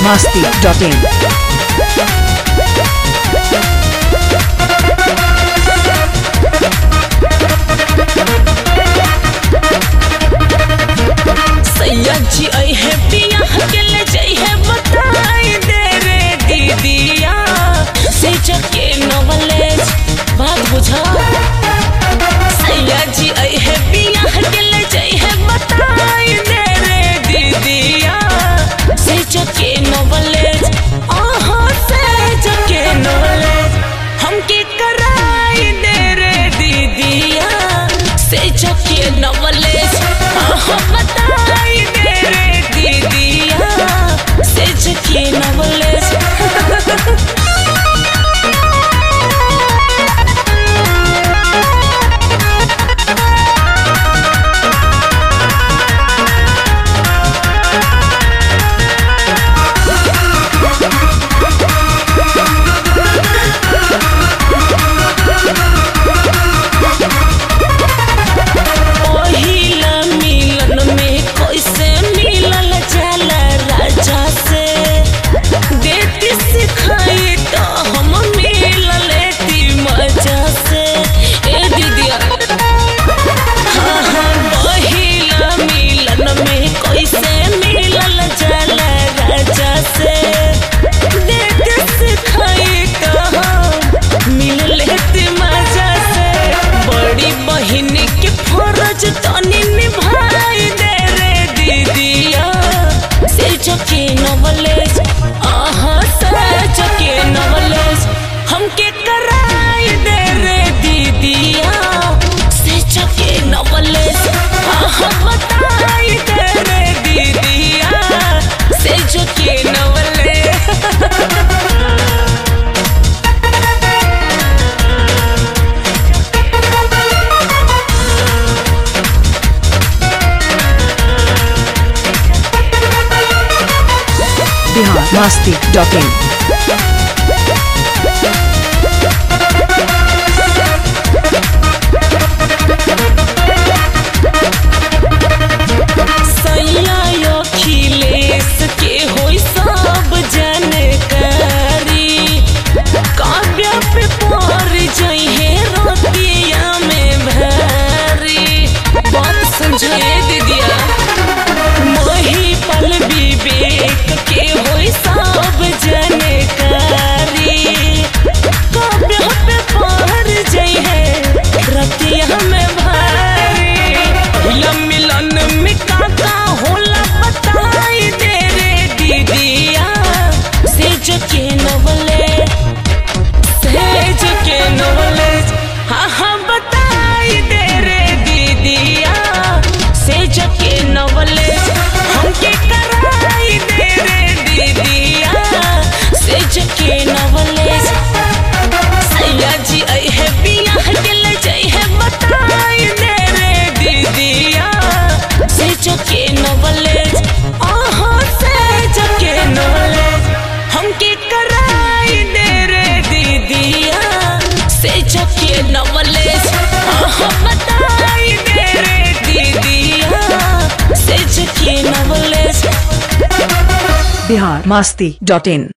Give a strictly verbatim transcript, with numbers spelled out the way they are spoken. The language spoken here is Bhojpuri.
masti dot in. सैयद आई है पिया के ले जाई है बताई दे रे दीदिया से चके नॉलेज बात बुझा। सैयद आई है पिया के ले जाई है बताई दे रे दीदिया से चके नॉलेज आहा से चके नॉलेज हमके कराई दे रे दीदिया से चके नॉलेज आहा बताई दे रे दीदिया से चके नॉलेज। हमके कराई दे रे दीदिया से चके नॉलेज आहा बताई दे रे दीदिया से चके knowledge. Bihar masti dot in. हमके कराई दे रे दीदिया से चके नॉलेज आहा बताई दे रे दीदिया से चके knowledge. Bihar masti dot in.